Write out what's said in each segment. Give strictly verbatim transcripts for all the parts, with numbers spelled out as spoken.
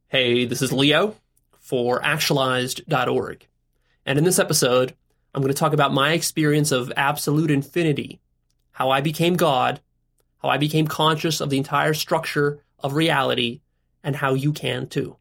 Hey, this is Leo for actualized dot org. And in this episode, I'm going to talk about my experience of absolute infinity, how I became God, how I became conscious of the entire structure of reality, and how you can too.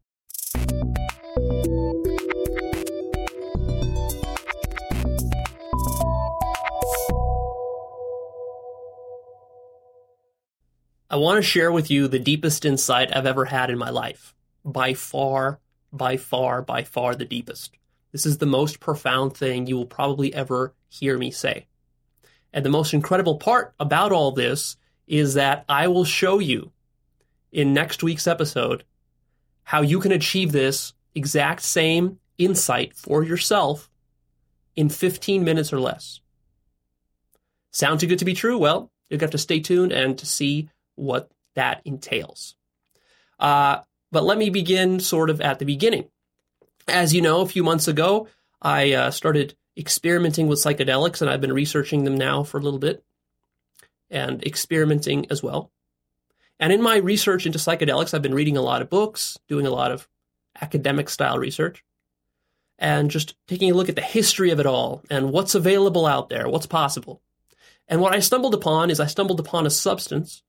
I want to share with you the deepest insight I've ever had in my life. By far, by far, by far the deepest. This is the most profound thing you will probably ever hear me say. And the most incredible part about all this is that I will show you in next week's episode how you can achieve this exact same insight for yourself in fifteen minutes or less. Sound too good to be true? Well, you'll have to stay tuned and to see what that entails. Uh, but let me begin sort of at the beginning. As you know, a few months ago, I uh, started experimenting with psychedelics, and I've been researching them now for a little bit, and experimenting as well. And in my research into psychedelics, I've been reading a lot of books, doing a lot of academic-style research, and just taking a look at the history of it all, and what's available out there, what's possible. And what I stumbled upon is I stumbled upon a substance.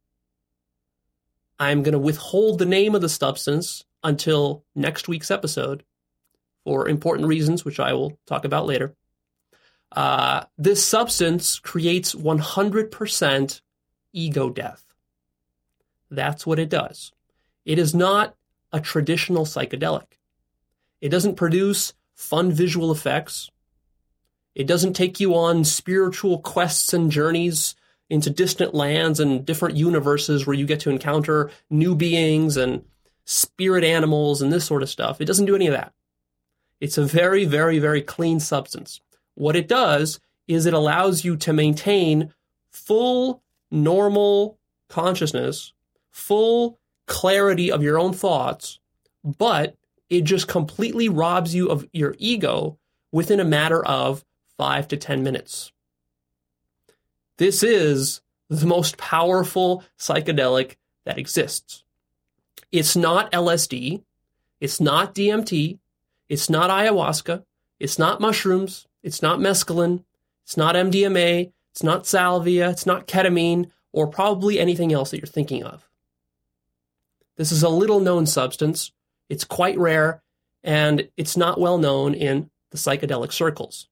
I'm going to withhold the name of the substance until next week's episode for important reasons, which I will talk about later. Uh, this substance creates one hundred percent ego death. That's what it does. It is not a traditional psychedelic. It doesn't produce fun visual effects. It doesn't take you on spiritual quests and journeys into distant lands and different universes where you get to encounter new beings and spirit animals and this sort of stuff. It doesn't do any of that. It's a very, very, very clean substance. What it does is it allows you to maintain full, normal consciousness, full clarity of your own thoughts, but it just completely robs you of your ego within a matter of five to ten minutes. This is the most powerful psychedelic that exists. It's not L S D. It's not D M T. It's not ayahuasca. It's not mushrooms. It's not mescaline. It's not M D M A. It's not salvia. It's not ketamine, or probably anything else that you're thinking of. This is a little-known substance. It's quite rare, and it's not well known in the psychedelic circles.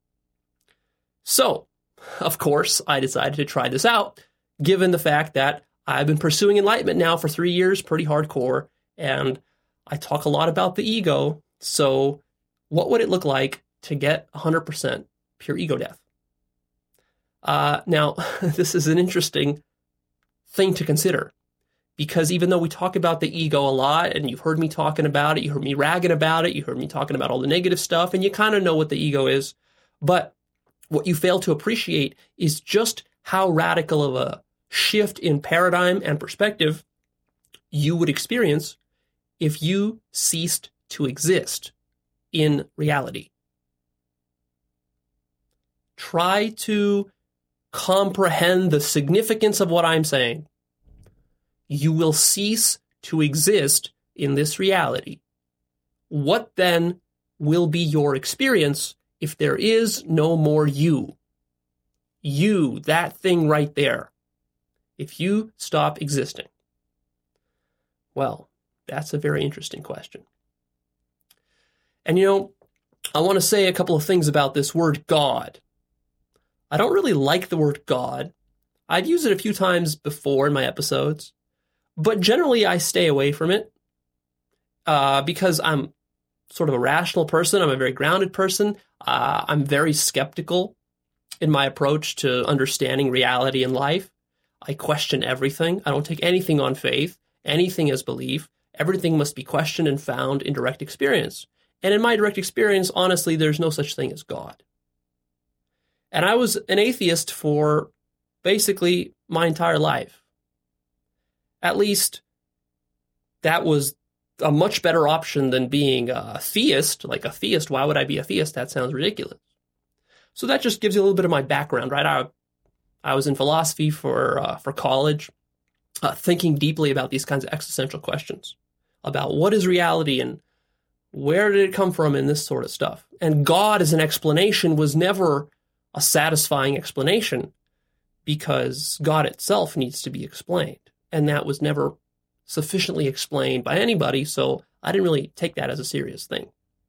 So, of course, I decided to try this out, given the fact that I've been pursuing enlightenment now for three years, pretty hardcore, and I talk a lot about the ego. So what would it look like to get one hundred percent pure ego death? Uh, now, this is an interesting thing to consider, because even though we talk about the ego a lot, and you've heard me talking about it, you heard me ragging about it, you heard me talking about all the negative stuff, and you kind of know what the ego is, but what you fail to appreciate is just how radical of a shift in paradigm and perspective you would experience if you ceased to exist in reality. Try to comprehend the significance of what I'm saying. You will cease to exist in this reality. What then will be your experience if there is no more you? You, that thing right there. If you stop existing. Well, that's a very interesting question. And you know, I want to say a couple of things about this word God. I don't really like the word God. I've used it a few times before in my episodes, but generally I stay away from it uh, because I'm sort of a rational person. I'm a very grounded person. Uh, I'm very skeptical in my approach to understanding reality and life. I question everything. I don't take anything on faith, anything as belief. Everything must be questioned and found in direct experience. And in my direct experience, honestly, there's no such thing as God. And I was an atheist for basically my entire life. At least that was a much better option than being a theist. Like a theist, why would I be a theist? That sounds ridiculous. So that just gives you a little bit of my background, right? I, I was in philosophy for uh, for college, uh, thinking deeply about these kinds of existential questions. about what is reality and where did it come from and this sort of stuff. And God as an explanation was never a satisfying explanation because God itself needs to be explained. And that was never sufficiently explained by anybody, so I didn't really take that as a serious thing.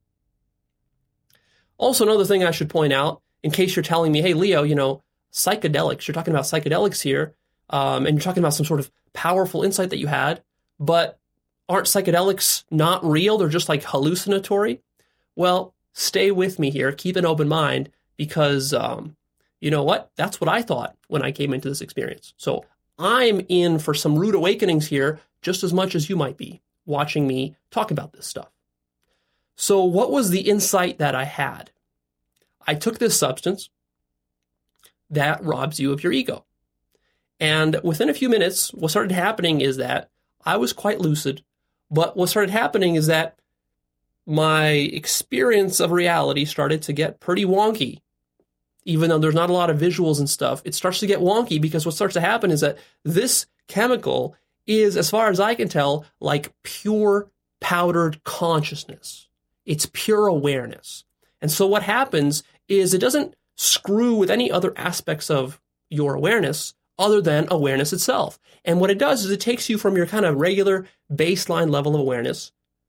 Also, another thing I should point out, in case you're telling me, hey, Leo, you know, psychedelics, you're talking about psychedelics here, um, and you're talking about some sort of powerful insight that you had, but aren't psychedelics not real? They're just like hallucinatory? Well, stay with me here. Keep an open mind because, um, you know what? That's what I thought when I came into this experience. So I'm in for some rude awakenings here just as much as you might be watching me talk about this stuff. So what was the insight that I had? I took this substance that robs you of your ego. And within a few minutes, what started happening is that I was quite lucid, but what started happening is that my experience of reality started to get pretty wonky. Even though there's not a lot of visuals and stuff, it starts to get wonky because what starts to happen is that this chemical is, as far as I can tell, like pure powdered consciousness. It's pure awareness. And so what happens is it doesn't screw with any other aspects of your awareness other than awareness itself. And what it does is it takes you from your kind of regular baseline level of awareness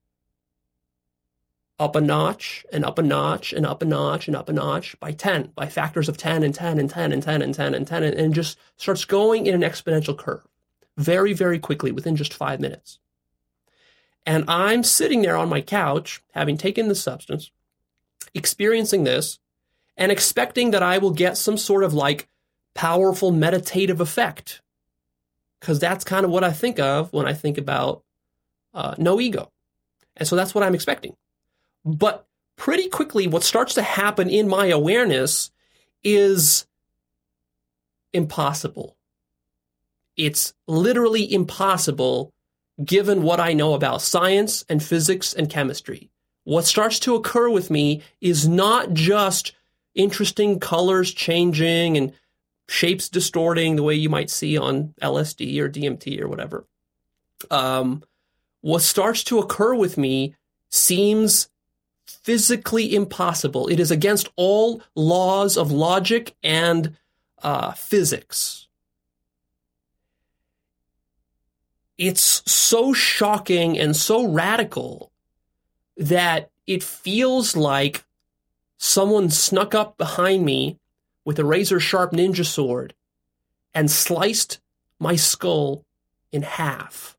up a notch and up a notch and up a notch and up a notch by ten, by factors of ten and ten and ten and ten and ten and ten, and, and just starts going in an exponential curve very, very quickly within just five minutes. And I'm sitting there on my couch, having taken the substance, experiencing this, and expecting that I will get some sort of like powerful meditative effect. Because that's kind of what I think of when I think about uh, no ego. And so that's what I'm expecting. But pretty quickly, what starts to happen in my awareness is impossible. It's literally impossible given what I know about science and physics and chemistry. What starts to occur with me is not just interesting colors changing and shapes distorting the way you might see on L S D or D M T or whatever. Um, what starts to occur with me seems physically impossible. It is against all laws of logic and uh, physics. It's so shocking and so radical that it feels like someone snuck up behind me with a razor-sharp ninja sword and sliced my skull in half.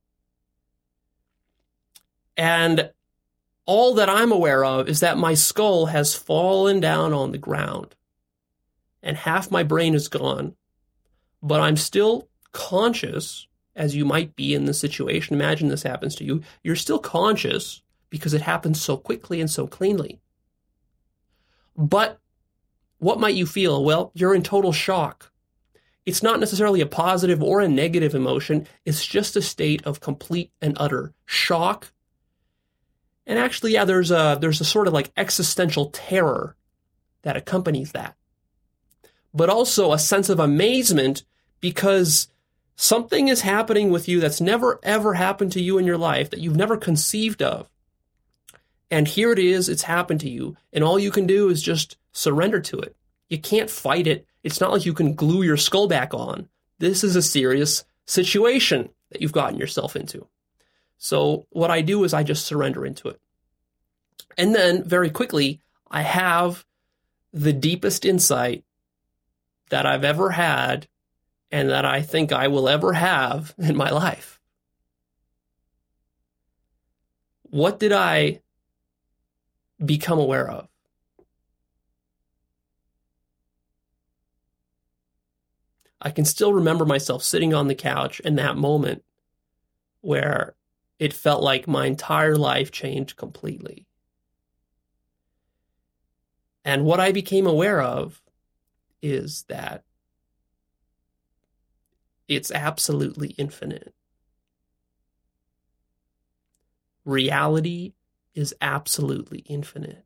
And all that I'm aware of is that my skull has fallen down on the ground and half my brain is gone, but I'm still conscious, as you might be in this situation. Imagine this happens to you. You're still conscious because it happens so quickly and so cleanly. But what might you feel? Well, you're in total shock. It's not necessarily a positive or a negative emotion. It's just a state of complete and utter shock. And actually, yeah, there's a, there's a sort of like existential terror that accompanies that. But also a sense of amazement because something is happening with you that's never, ever happened to you in your life, that you've never conceived of. And here it is, it's happened to you. And all you can do is just surrender to it. You can't fight it. It's not like you can glue your skull back on. This is a serious situation that you've gotten yourself into. So what I do is I just surrender into it. And then very quickly, I have the deepest insight that I've ever had and that I think I will ever have in my life. What did I become aware of? I can still remember myself sitting on the couch in that moment where it felt like my entire life changed completely. And what I became aware of is that it's absolutely infinite. Reality is absolutely infinite.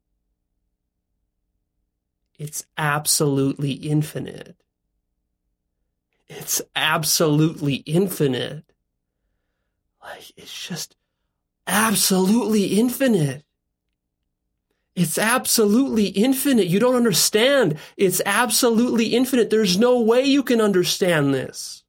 It's absolutely infinite. It's absolutely infinite. Like, it's just absolutely infinite. It's absolutely infinite. You don't understand. It's absolutely infinite. There's no way you can understand this.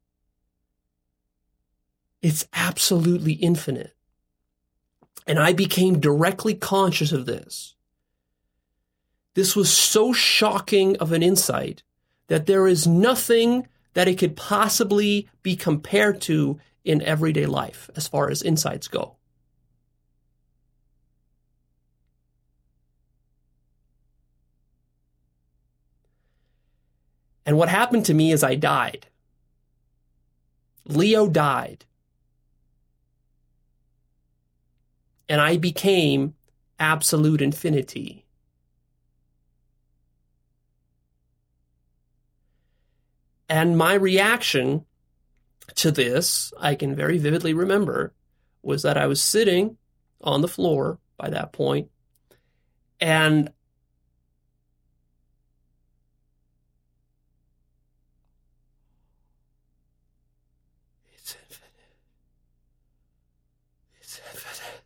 It's absolutely infinite. And I became directly conscious of this. This was so shocking of an insight that there is nothing that it could possibly be compared to in everyday life as far as insights go. And what happened to me is I died. Leo died. And I became absolute infinity. And my reaction to this, I can very vividly remember, was that I was sitting on the floor by that point, and it's infinite. It's infinite.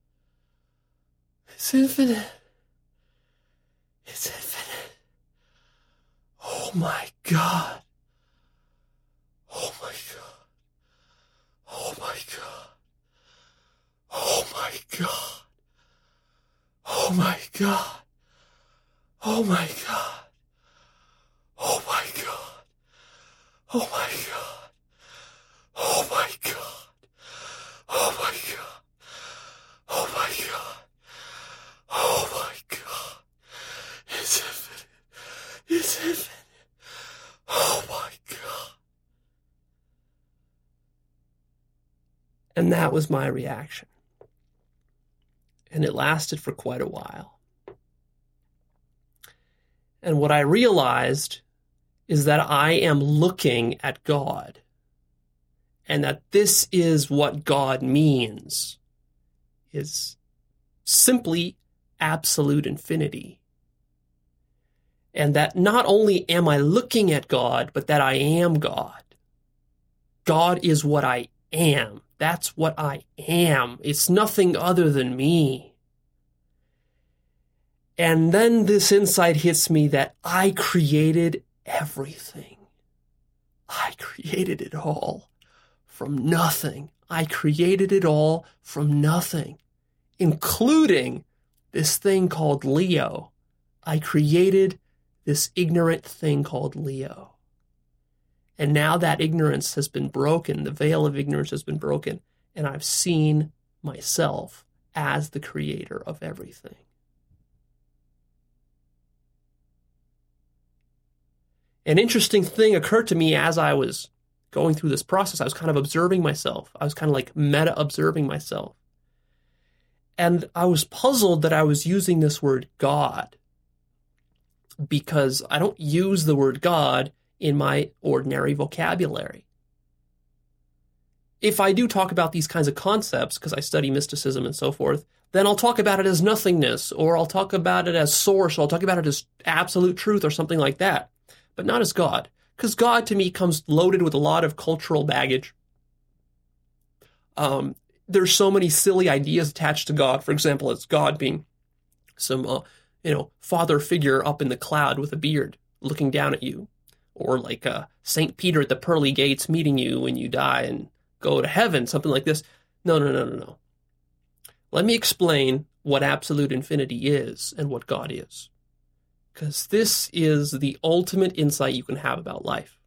It's infinite. It's infinite. Oh my God. Oh my God. Oh my God. Oh my God. Oh my God. Oh my God. Oh my God. Oh my God. Oh my God. Oh my God. Oh my God. Oh my God. It's infinite. It's infinite. Oh my God. And that was my reaction. And it lasted for quite a while. And what I realized is that I am looking at God, and that this is what God means, is simply absolute infinity. And that not only am I looking at God, but that I am God. God is what I am. That's what I am. It's nothing other than me. And then this insight hits me that I created everything. I created it all from nothing. I created it all from nothing, including this thing called Leo. I created this ignorant thing called Leo. And now that ignorance has been broken, the veil of ignorance has been broken, and I've seen myself as the creator of everything. An interesting thing occurred to me as I was going through this process. I was kind of observing myself. I was kind of like meta-observing myself. And I was puzzled that I was using this word God, because I don't use the word God in my ordinary vocabulary. If I do talk about these kinds of concepts, because I study mysticism and so forth, then I'll talk about it as nothingness, or I'll talk about it as source, or I'll talk about it as absolute truth or something like that, but not as God. Because God, to me, comes loaded with a lot of cultural baggage. Um, there's so many silly ideas attached to God. For example, it's God being some, uh, you know, father figure up in the cloud with a beard looking down at you. Or like uh, Saint Peter at the pearly gates meeting you when you die and go to heaven, something like this. No, no, no, no, no. Let me explain what absolute infinity is and what God is. Because this is the ultimate insight you can have about life.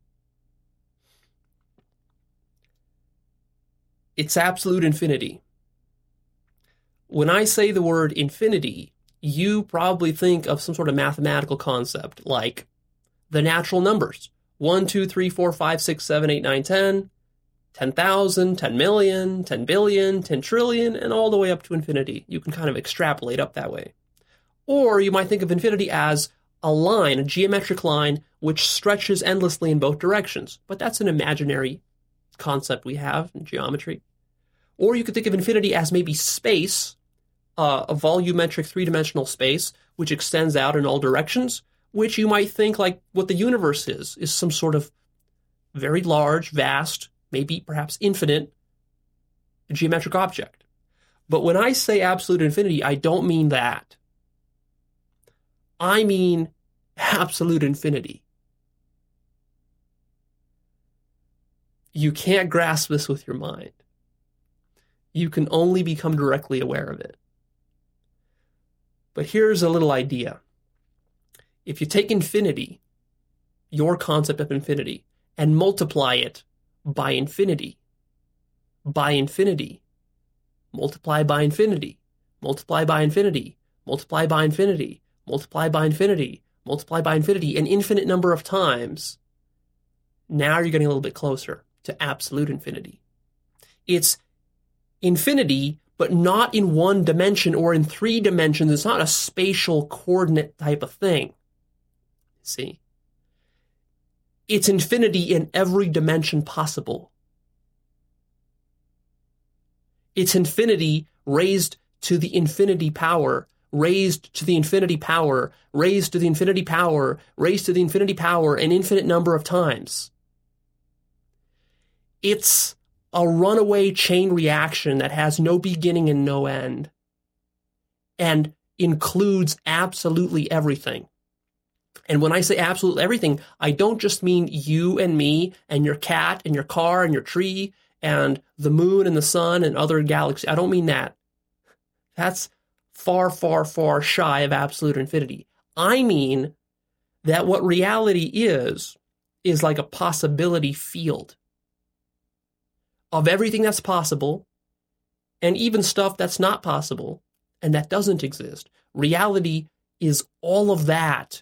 It's absolute infinity. When I say the word infinity, you probably think of some sort of mathematical concept like the natural numbers. one, two, three, four, five, six, seven, eight, nine, ten, ten thousand, ten million, ten billion, ten trillion, and all the way up to infinity. You can kind of extrapolate up that way. Or you might think of infinity as a line, a geometric line, which stretches endlessly in both directions. But that's an imaginary concept we have in geometry. Or you could think of infinity as maybe space, uh, a volumetric three-dimensional space, which extends out in all directions, which you might think like what the universe is, is some sort of very large, vast, maybe perhaps infinite geometric object. But when I say absolute infinity, I don't mean that. I mean absolute infinity. You can't grasp this with your mind. You can only become directly aware of it. But here's a little idea. If you take infinity, your concept of infinity, and multiply it by infinity, by infinity, multiply by infinity, multiply by infinity, multiply by infinity, multiply by infinity, multiply by infinity, an infinite number of times, now you're getting a little bit closer to absolute infinity. It's infinity, but not in one dimension or in three dimensions. It's not a spatial coordinate type of thing. See? It's infinity in every dimension possible. It's infinity raised to the infinity power, raised to the infinity power, raised to the infinity power, raised to the infinity power, an infinite number of times. It's a runaway chain reaction that has no beginning and no end, and includes absolutely everything. And when I say absolutely everything, I don't just mean you and me and your cat and your car and your tree and the moon and the sun and other galaxies. I don't mean that. That's far, far, far shy of absolute infinity. I mean that what reality is, is like a possibility field of everything that's possible and even stuff that's not possible and that doesn't exist. Reality is all of that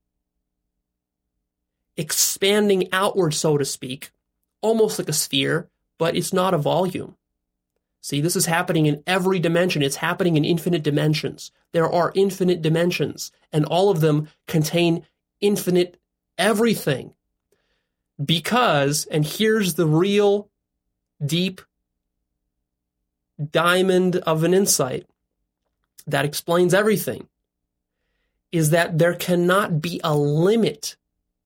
expanding outward, so to speak, almost like a sphere, but it's not a volume. See, this is happening in every dimension. It's happening in infinite dimensions. There are infinite dimensions, and all of them contain infinite everything. Because, and here's the real deep diamond of an insight that explains everything, is that there cannot be a limit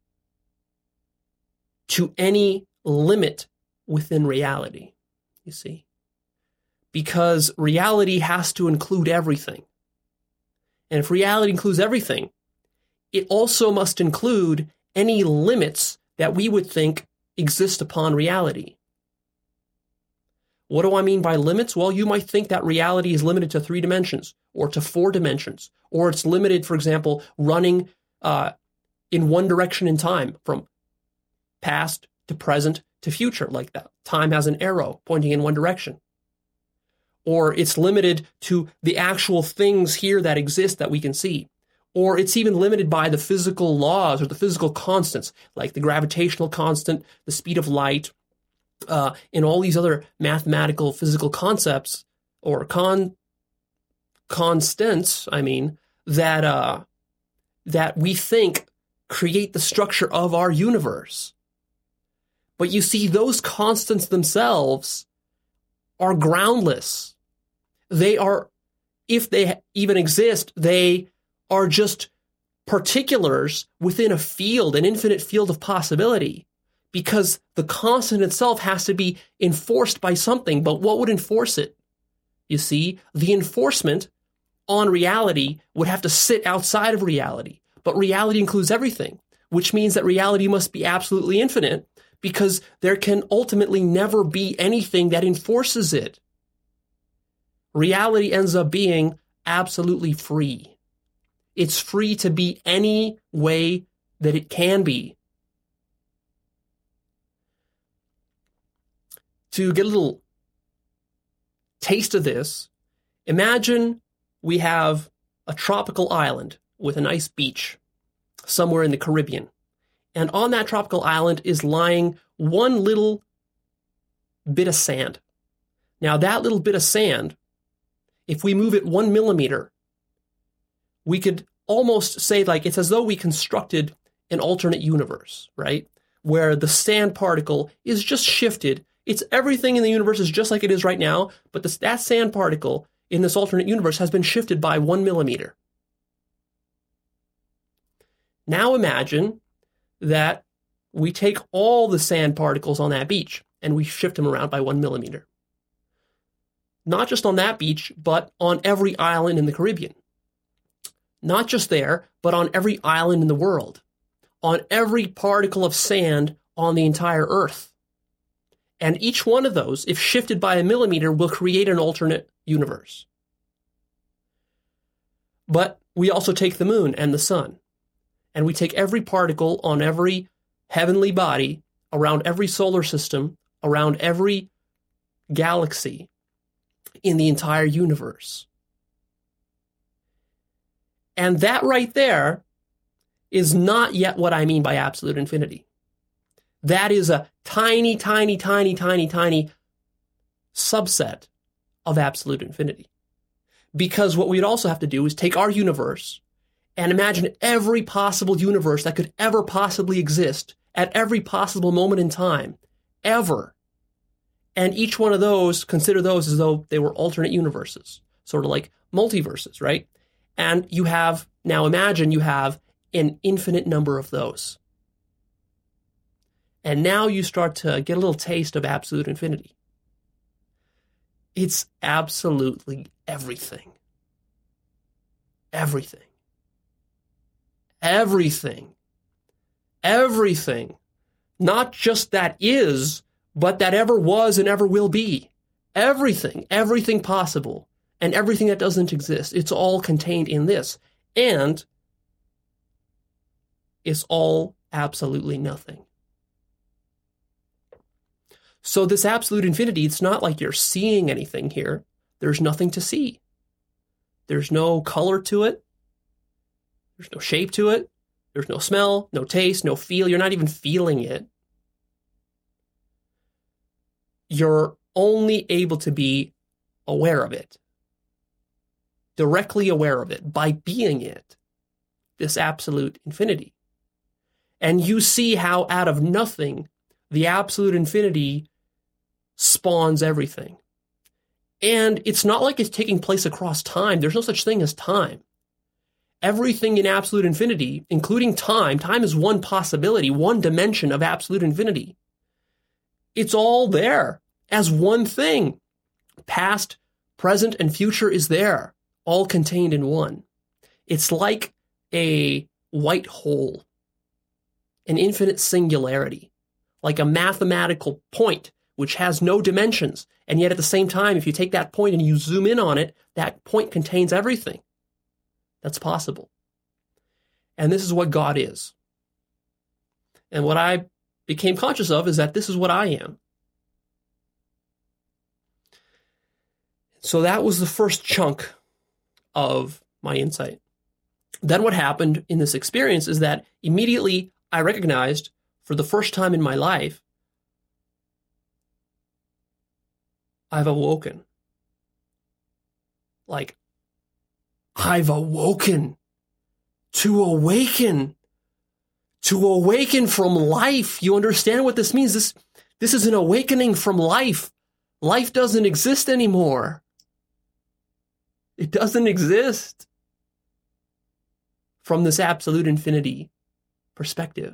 to any limit within reality, you see. Because reality has to include everything. And if reality includes everything, it also must include any limits that we would think exist upon reality. What do I mean by limits? Well, you might think that reality is limited to three dimensions or to four dimensions, or it's limited, for example, running uh, in one direction in time from past to present to future, like that. Time has an arrow pointing in one direction. Or it's limited to the actual things here that exist that we can see. Or it's even limited by the physical laws or the physical constants, like the gravitational constant, the speed of light, uh, and all these other mathematical physical concepts or con constants, I mean, that uh, that we think create the structure of our universe. But you see, those constants themselves are groundless. They are, if they even exist, they are just particulars within a field, an infinite field of possibility, because the constant itself has to be enforced by something. But what would enforce it? You see, the enforcement on reality would have to sit outside of reality. But reality includes everything, which means that reality must be absolutely infinite, because there can ultimately never be anything that enforces it. Reality ends up being absolutely free. It's free to be any way that it can be. To get a little taste of this, imagine we have a tropical island with a nice beach somewhere in the Caribbean. And on that tropical island is lying one little bit of sand. Now, that little bit of sand, if we move it one millimeter, we could almost say, like, it's as though we constructed an alternate universe, right? Where the sand particle is just shifted. It's everything in the universe is just like it is right now, but this, that sand particle in this alternate universe has been shifted by one millimeter. Now imagine that we take all the sand particles on that beach and we shift them around by one millimeter. not just on that beach, but on every island in the Caribbean. Not just there, but on every island in the world. On every particle of sand on the entire Earth. And each one of those, if shifted by a millimeter, will create an alternate universe. But we also take the moon and the sun, and we take every particle on every heavenly body, around every solar system, around every galaxy in the entire universe. And that right there is not yet what I mean by absolute infinity. That is a tiny, tiny, tiny, tiny, tiny subset of absolute infinity. Because what we'd also have to do is take our universe and imagine every possible universe that could ever possibly exist at every possible moment in time, ever. And each one of those, consider those as though they were alternate universes, sort of like multiverses, right? And you have, now imagine you have an infinite number of those. And now you start to get a little taste of absolute infinity. It's absolutely everything. Everything. Everything. Everything. Not just that is, but that ever was and ever will be. Everything. Everything possible. And everything that doesn't exist. It's all contained in this. And it's all absolutely nothing. So this absolute infinity, it's not like you're seeing anything here. There's nothing to see. There's no color to it. There's no shape to it. There's no smell, no taste, no feel. You're not even feeling it. You're only able to be aware of it. Directly aware of it by being it. This absolute infinity. And you see how out of nothing, the absolute infinity spawns everything. And it's not like it's taking place across time. There's no such thing as time. Everything in absolute infinity, including time, time is one possibility, one dimension of absolute infinity. It's all there as one thing. Past, present, and future is there, all contained in one. It's like a white hole, an infinite singularity, like a mathematical point which has no dimensions. And yet at the same time, if you take that point and you zoom in on it, that point contains everything that's possible. And this is what God is. And what I became conscious of is that this is what I am. So that was the first chunk of my insight. Then what happened in this experience is that immediately I recognized, for the first time in my life, I've awoken. Like, I've awoken. To awaken. To awaken from life. You understand what this means? This, this is an awakening from life. Life doesn't exist anymore. It doesn't exist from this absolute infinity perspective.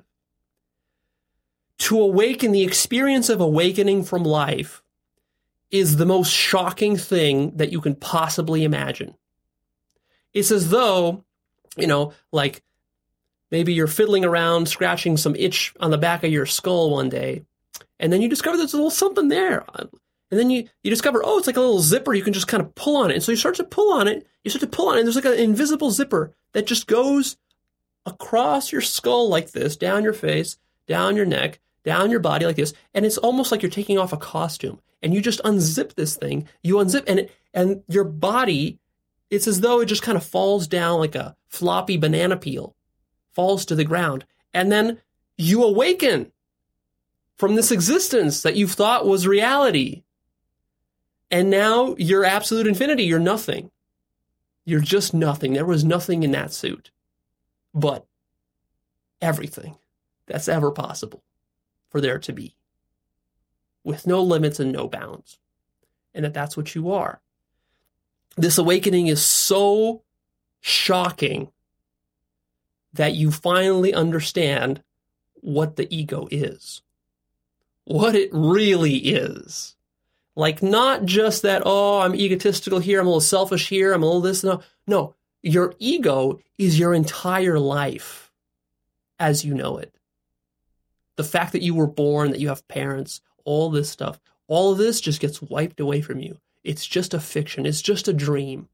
To awaken, the experience of awakening from life is the most shocking thing that you can possibly imagine. It's as though, you know, like maybe you're fiddling around, scratching some itch on the back of your skull one day, and then you discover there's a little something there. And then you, you discover, oh, it's like a little zipper. You can just kind of pull on it. And so you start to pull on it. You start to pull on it. And there's like an invisible zipper that just goes across your skull like this, down your face, down your neck, down your body like this. And it's almost like you're taking off a costume. And you just unzip this thing. You unzip, and it, and your body, it's as though it just kind of falls down like a floppy banana peel, falls to the ground. And then you awaken from this existence that you've thought was reality. And now you're absolute infinity. You're nothing. You're just nothing. There was nothing in that suit, but everything that's ever possible for there to be, with no limits and no bounds. And that that's what you are. This awakening is so shocking that you finally understand what the ego is, what it really is. Like, not just that, oh, I'm egotistical here, I'm a little selfish here, I'm a little this, no. No, your ego is your entire life as you know it. The fact that you were born, that you have parents, all this stuff, all of this just gets wiped away from you. It's just a fiction. It's just a dream.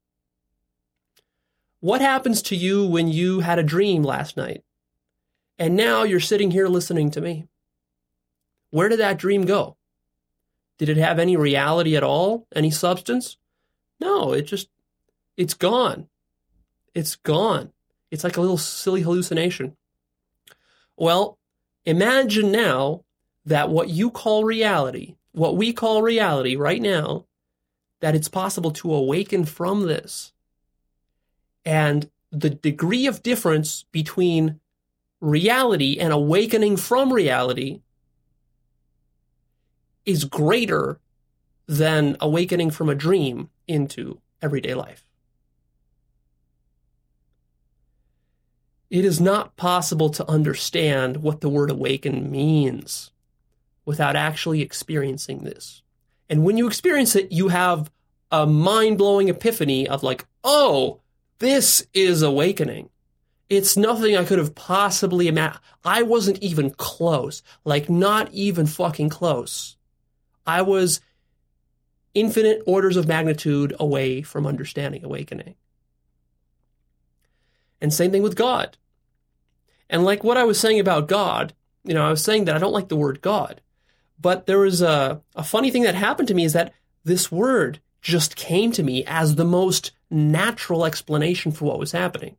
What happens to you when you had a dream last night? And now you're sitting here listening to me. Where did that dream go? Did it have any reality at all? Any substance? No, it just, it's gone. It's gone. It's like a little silly hallucination. Well, imagine now that what you call reality, what we call reality right now, that it's possible to awaken from this. And the degree of difference between reality and awakening from reality is greater than awakening from a dream into everyday life. It is not possible to understand what the word awaken means without actually experiencing this. And when you experience it, you have a mind-blowing epiphany of like, oh, this is awakening. It's nothing I could have possibly imagined. I wasn't even close, like not even fucking close. I was infinite orders of magnitude away from understanding awakening. And same thing with God. And like what I was saying about God, you know, I was saying that I don't like the word God. But there was a, a funny thing that happened to me is that this word just came to me as the most natural explanation for what was happening.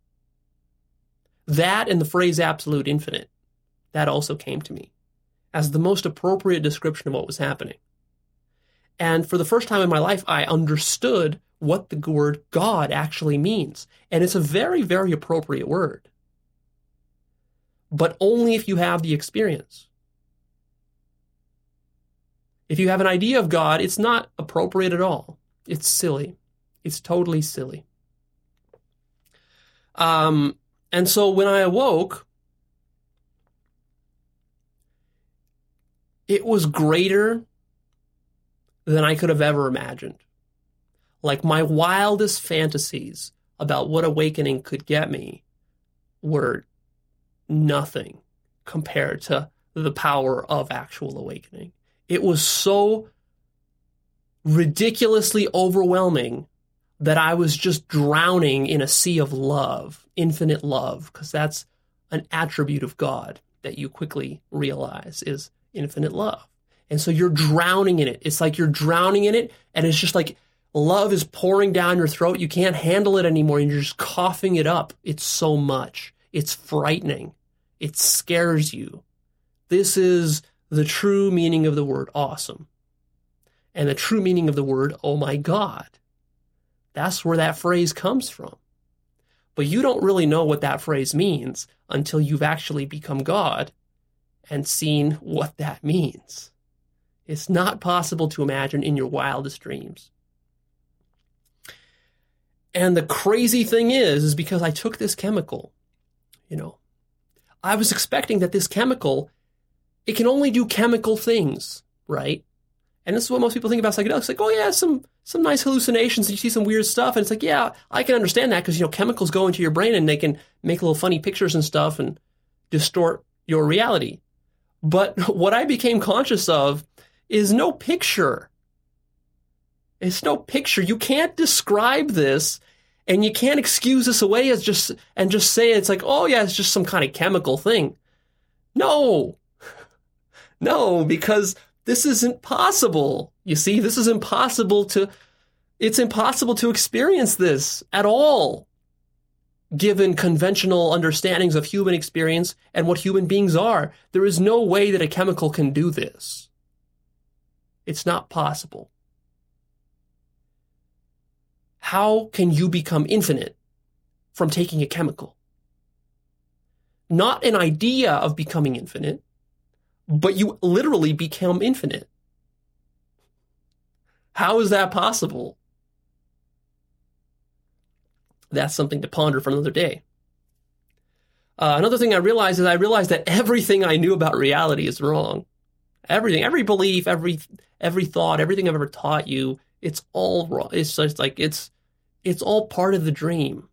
That and the phrase absolute infinite, that also came to me as the most appropriate description of what was happening. And for the first time in my life, I understood what the word God actually means. And it's a very, very appropriate word. But only if you have the experience. If you have an idea of God, it's not appropriate at all. It's silly. It's totally silly. Um, and so when I awoke, it was greater than I could have ever imagined. Like my wildest fantasies about what awakening could get me were nothing compared to the power of actual awakening. It was so ridiculously overwhelming that I was just drowning in a sea of love, infinite love, because that's an attribute of God that you quickly realize is infinite love. And so you're drowning in it. It's like you're drowning in it, and it's just like love is pouring down your throat. You can't handle it anymore, and you're just coughing it up. It's so much. It's frightening. It scares you. This is the true meaning of the word awesome. And the true meaning of the word, oh my God. That's where that phrase comes from. But you don't really know what that phrase means until you've actually become God and seen what that means. It's not possible to imagine in your wildest dreams. And the crazy thing is, is because I took this chemical, you know, I was expecting that this chemical, it can only do chemical things, right? And this is what most people think about psychedelics. It's like, oh yeah, some some nice hallucinations, and you see some weird stuff. And it's like, yeah, I can understand that because, you know, chemicals go into your brain and they can make little funny pictures and stuff and distort your reality. But what I became conscious of is no picture. It's no picture. You can't describe this, and you can't excuse this away as just and just say it's like, oh yeah, it's just some kind of chemical thing. No. No, because this isn't possible. You see, this is impossible to, it's impossible to experience this at all, given conventional understandings of human experience and what human beings are. There is no way that a chemical can do this. It's not possible. How can you become infinite from taking a chemical? Not an idea of becoming infinite, but you literally become infinite. How is that possible? That's something to ponder for another day. Uh, another thing I realized is I realized that everything I knew about reality is wrong. Everything, every belief, every every thought, everything I've ever taught you, it's all wrong. It's just like it's it's all part of the dream.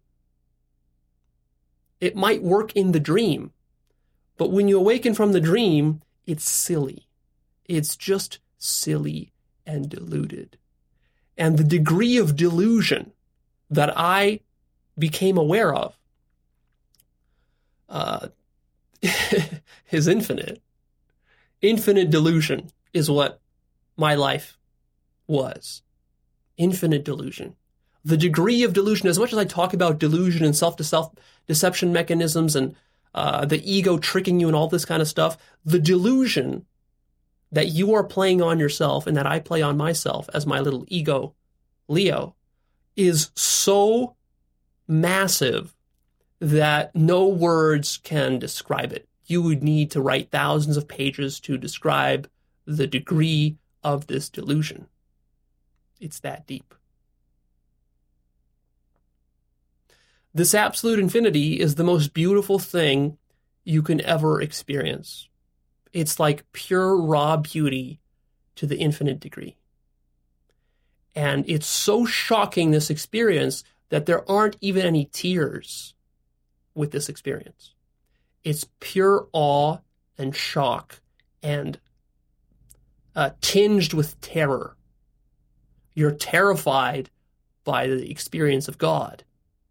It might work in the dream, but when you awaken from the dream, it's silly. It's just silly and deluded. And the degree of delusion that I became aware of uh, is infinite. Infinite delusion is what my life was. Infinite delusion. The degree of delusion, as much as I talk about delusion and self-to-self deception mechanisms and uh, the ego tricking you and all this kind of stuff, the delusion that you are playing on yourself and that I play on myself as my little ego, Leo, is so massive that no words can describe it. You would need to write thousands of pages to describe the degree of this delusion. It's that deep. This absolute infinity is the most beautiful thing you can ever experience. It's like pure raw beauty to the infinite degree. And it's so shocking, this experience, that there aren't even any tears with this experience. It's pure awe and shock and uh, tinged with terror. You're terrified by the experience of God.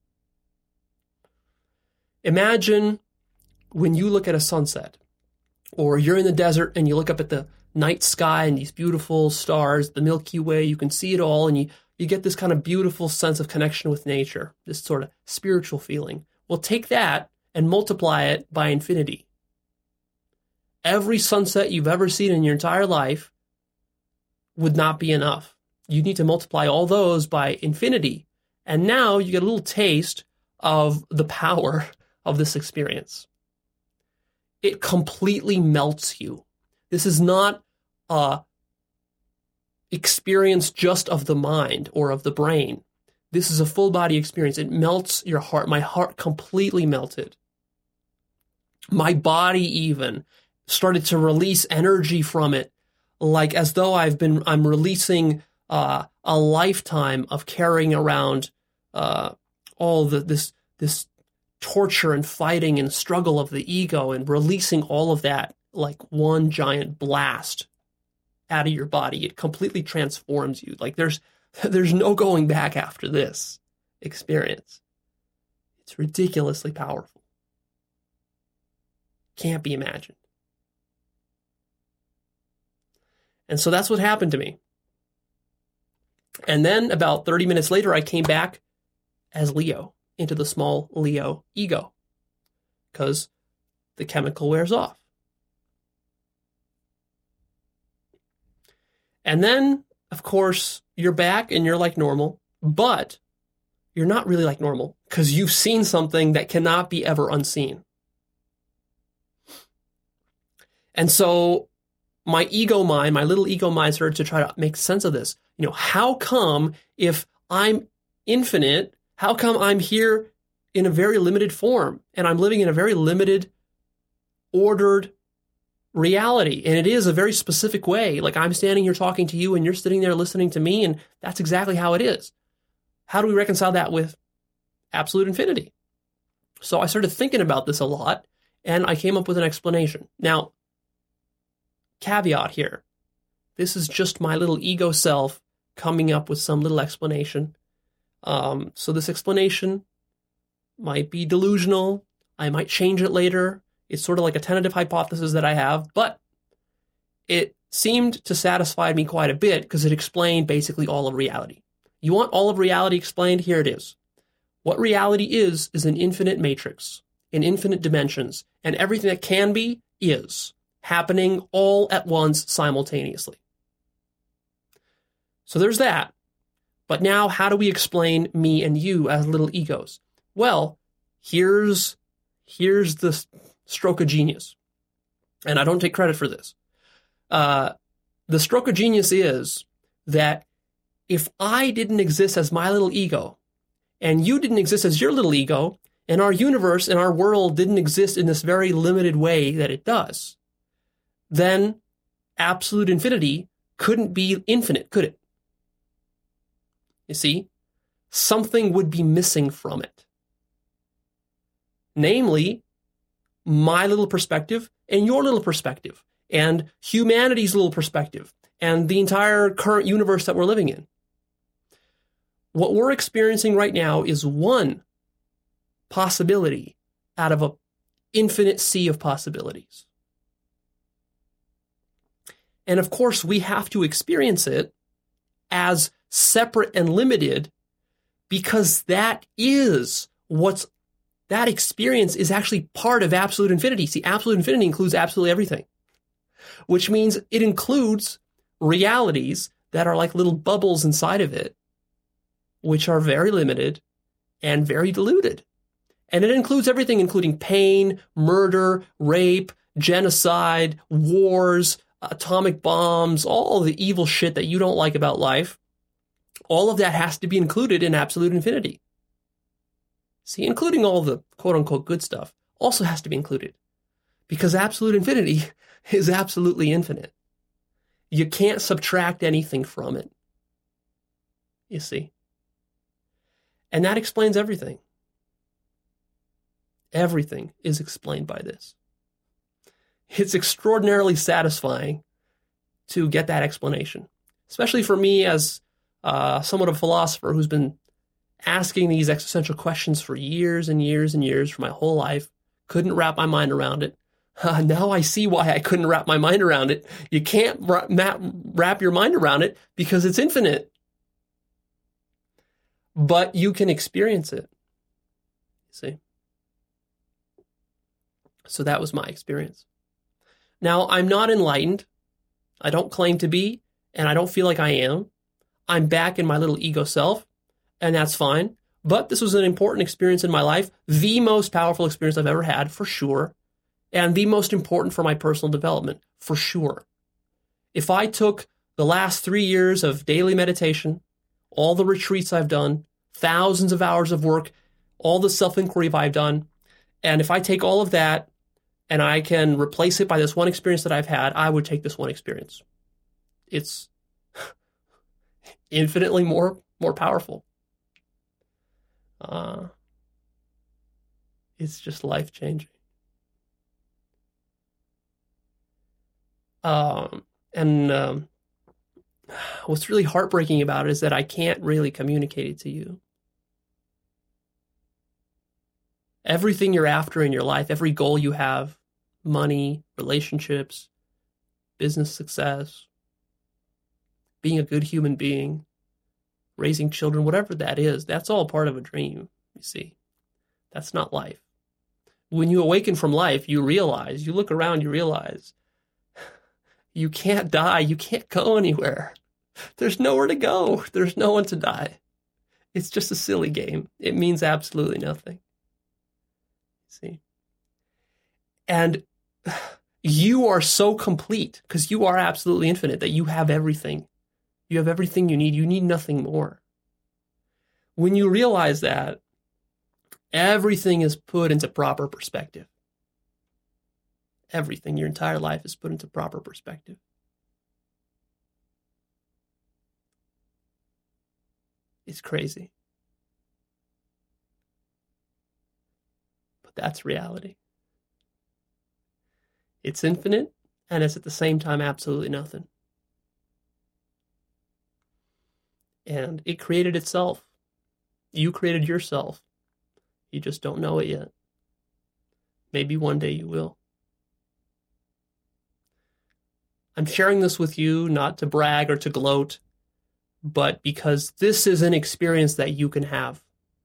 Imagine when you look at a sunset, or you're in the desert and you look up at the night sky and these beautiful stars, the Milky Way, you can see it all, and you, you get this kind of beautiful sense of connection with nature, this sort of spiritual feeling. Well, take that and multiply it by infinity. Every sunset you've ever seen in your entire life would not be enough. You need to multiply all those by infinity. And now you get a little taste of the power of this experience. It completely melts you. This is not a experience just of the mind or of the brain. This is a full body experience. It melts your heart. My heart completely melted. My body even started to release energy from it, like as though I've been, I'm releasing uh, a lifetime of carrying around uh, all the, this, this torture and fighting and struggle of the ego, and releasing all of that like one giant blast out of your body. It completely transforms you. Like there's, there's no going back after this experience. It's ridiculously powerful. Can't be imagined. And so that's what happened to me. And then about thirty minutes later, I came back as Leo into the small Leo ego, because the chemical wears off. And then, of course, you're back and you're like normal, but you're not really like normal because you've seen something that cannot be ever unseen. And so my ego mind, my little ego mind started to try to make sense of this. You know, how come if I'm infinite, how come I'm here in a very limited form and I'm living in a very limited, ordered reality? And it is a very specific way. Like I'm standing here talking to you and you're sitting there listening to me, and that's exactly how it is. How do we reconcile that with absolute infinity? So I started thinking about this a lot, and I came up with an explanation. Now, caveat here. This is just my little ego self coming up with some little explanation. Um, so this explanation might be delusional. I might change it later. It's sort of like a tentative hypothesis that I have, but it seemed to satisfy me quite a bit because it explained basically all of reality. You want all of reality explained? Here it is. What reality is, is an infinite matrix in infinite dimensions, and everything that can be is happening all at once simultaneously. So there's that. But now, how do we explain me and you as little egos? Well, here's, here's the stroke of genius. And I don't take credit for this. Uh, the stroke of genius is that if I didn't exist as my little ego, and you didn't exist as your little ego, and our universe and our world didn't exist in this very limited way that it does, then absolute infinity couldn't be infinite, could it? You see, something would be missing from it. Namely, my little perspective and your little perspective and humanity's little perspective and the entire current universe that we're living in. What we're experiencing right now is one possibility out of an infinite sea of possibilities. And of course, we have to experience it as separate and limited because that is what's, that experience is actually part of absolute infinity. See, absolute infinity includes absolutely everything, which means it includes realities that are like little bubbles inside of it, which are very limited and very diluted. And it includes everything, including pain, murder, rape, genocide, wars, atomic bombs, all the evil shit that you don't like about life. All of that has to be included in absolute infinity. See, including all the quote-unquote good stuff also has to be included because absolute infinity is absolutely infinite. You can't subtract anything from it, you see. And that explains everything. Everything is explained by this. It's extraordinarily satisfying to get that explanation, especially for me as uh, somewhat of a philosopher who's been asking these existential questions for years and years and years for my whole life. Couldn't wrap my mind around it. Uh, now I see why I couldn't wrap my mind around it. You can't wrap your mind around it because it's infinite. But you can experience it. See? So that was my experience. Now, I'm not enlightened. I don't claim to be, and I don't feel like I am. I'm back in my little ego self, and that's fine. But this was an important experience in my life, the most powerful experience I've ever had, for sure, and the most important for my personal development, for sure. If I took the last three years of daily meditation, all the retreats I've done, thousands of hours of work, all the self-inquiry I've done, and if I take all of that and I can replace it by this one experience that I've had, I would take this one experience. It's infinitely more, more powerful. Uh, it's just life-changing. Um, and um, what's really heartbreaking about it is that I can't really communicate it to you. Everything you're after in your life, every goal you have, money, relationships, business success, being a good human being, raising children, whatever that is, that's all part of a dream, you see. That's not life. When you awaken from life, you realize, you look around, you realize, you can't die, you can't go anywhere. There's nowhere to go. There's no one to die. It's just a silly game. It means absolutely nothing. See? And you are so complete because you are absolutely infinite that you have everything. You have everything you need. You need nothing more. When you realize that, everything is put into proper perspective. Everything, your entire life is put into proper perspective. It's crazy. But that's reality. It's infinite, and it's at the same time absolutely nothing. And it created itself. You created yourself. You just don't know it yet. Maybe one day you will. I'm sharing this with you not to brag or to gloat, but because this is an experience that you can have.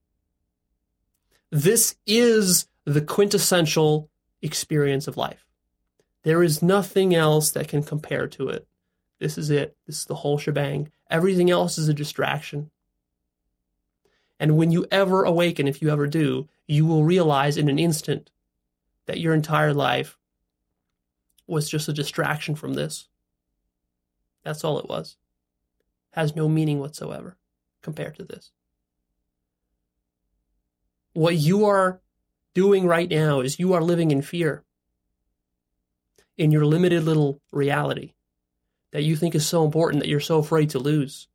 This is the quintessential experience of life. There is nothing else that can compare to it. This is it. This is the whole shebang. Everything else is a distraction. And when you ever awaken, if you ever do, you will realize in an instant that your entire life was just a distraction from this. That's all it was. Has no meaning whatsoever compared to this. What you are doing right now is you are living in fear in your limited little reality. that you think is so important that you're so afraid to lose.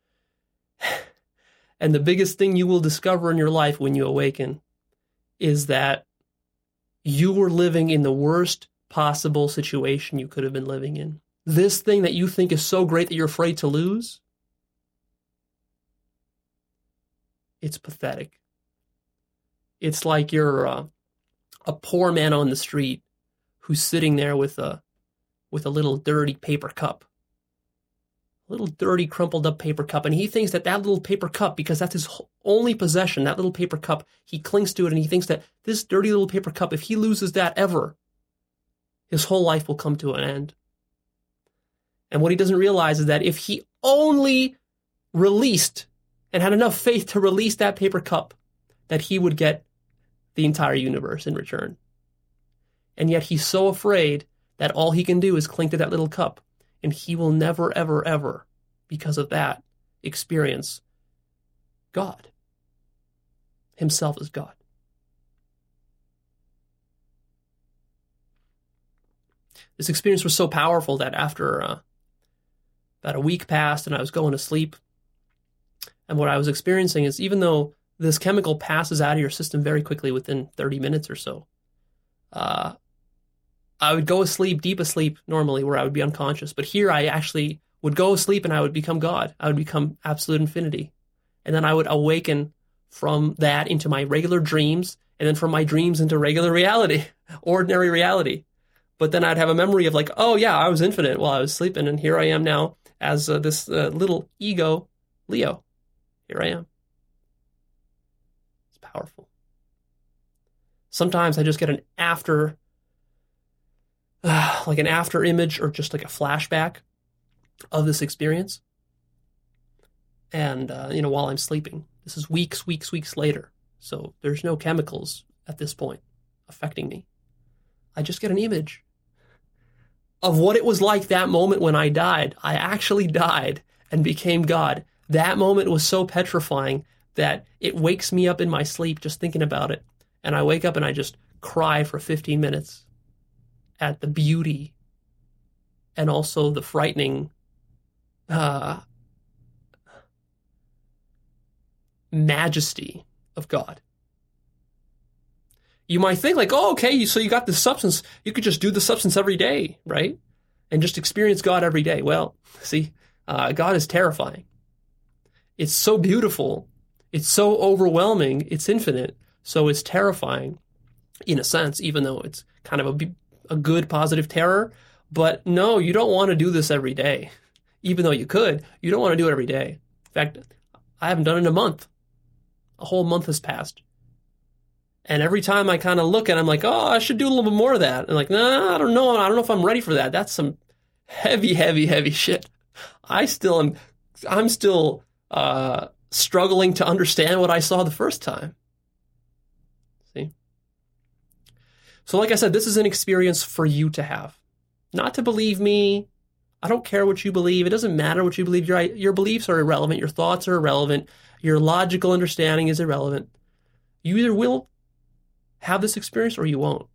And the biggest thing you will discover in your life when you awaken is that you were living in the worst possible situation you could have been living in. This thing that you think is so great that you're afraid to lose, it's pathetic. It's like you're uh, a poor man on the street who's sitting there with a with a little dirty paper cup. A little dirty, crumpled up paper cup. And he thinks that that little paper cup, because that's his only possession, that little paper cup, he clings to it and he thinks that this dirty little paper cup, if he loses that ever, his whole life will come to an end. And what he doesn't realize is that if he only released and had enough faith to release that paper cup, that he would get the entire universe in return. And yet he's so afraid that all he can do is cling to that little cup. And he will never, ever, ever, because of that, experience God. Himself as God. This experience was so powerful that after uh, about a week passed and I was going to sleep, and what I was experiencing is, even though this chemical passes out of your system very quickly within thirty minutes or so, uh, I would go asleep, deep asleep normally, where I would be unconscious. But here I actually would go asleep and I would become God. I would become absolute infinity. And then I would awaken from that into my regular dreams, and then from my dreams into regular reality, ordinary reality. But then I'd have a memory of like, oh yeah, I was infinite while I was sleeping, and here I am now as uh, this uh, little ego, Leo. Here I am. It's powerful. Sometimes I just get an after Uh, like an after image or just like a flashback of this experience. And, uh, you know, while I'm sleeping, this is weeks, weeks, weeks later. So there's no chemicals at this point affecting me. I just get an image of what it was like that moment when I died. I actually died and became God. That moment was so petrifying that it wakes me up in my sleep just thinking about it. And I wake up and I just cry for fifteen minutes. At the beauty and also the frightening uh, majesty of God. You might think like, oh, okay, so you got this substance. You could just do the substance every day, right? And just experience God every day. Well, see, uh, God is terrifying. It's so beautiful. It's so overwhelming. It's infinite. So it's terrifying in a sense, even though it's kind of a a good, positive terror. But no, you don't want to do this every day. Even though you could, you don't want to do it every day. In fact, I haven't done it in a month. A whole month has passed. And every time I kind of look at it, I'm like, oh, I should do a little bit more of that. And like, no, nah, I don't know. I don't know if I'm ready for that. That's some heavy, heavy, heavy shit. I still am, I'm still uh, struggling to understand what I saw the first time. See? So like I said, this is an experience for you to have. Not to believe me. I don't care what you believe. It doesn't matter what you believe. Your, your beliefs are irrelevant. Your thoughts are irrelevant. Your logical understanding is irrelevant. You either will have this experience or you won't.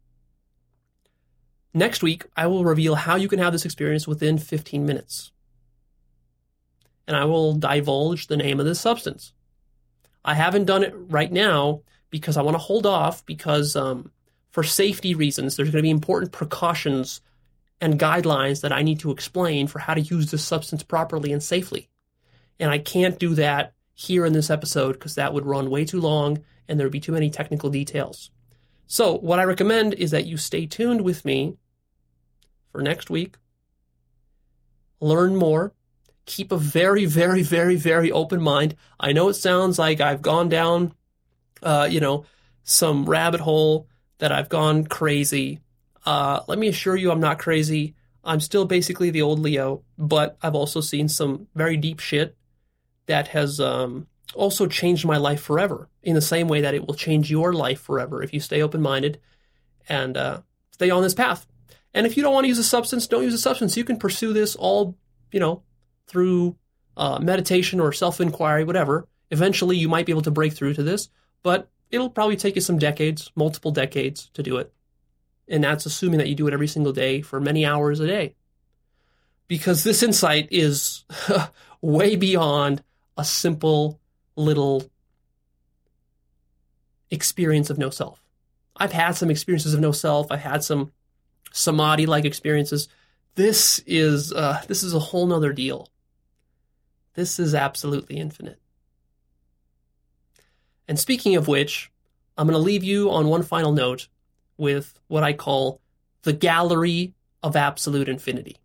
Next week, I will reveal how you can have this experience within fifteen minutes. And I will divulge the name of this substance. I haven't done it right now because I want to hold off because um, for safety reasons, there's going to be important precautions and guidelines that I need to explain for how to use this substance properly and safely. And I can't do that here in this episode because that would run way too long and there would be too many technical details. So what I recommend is that you stay tuned with me for next week. Learn more. Keep a very, very, very, very open mind. I know it sounds like I've gone down, uh, you know, some rabbit hole, that I've gone crazy. Uh, let me assure you I'm not crazy. I'm still basically the old Leo, but I've also seen some very deep shit that has um, also changed my life forever in the same way that it will change your life forever if you stay open-minded and uh, stay on this path. And if you don't want to use a substance, don't use a substance. You can pursue this all, you know, through uh, meditation or self-inquiry, whatever. Eventually, you might be able to break through to this, but it'll probably take you some decades, multiple decades to do it. And that's assuming that you do it every single day for many hours a day. because this insight is way beyond a simple little experience of no self. I've had some experiences of no self. I've had some samadhi-like experiences. This is uh, this is a whole nother deal. This is absolutely infinite. And speaking of which, I'm going to leave you on one final note with what I call the gallery of absolute infinity.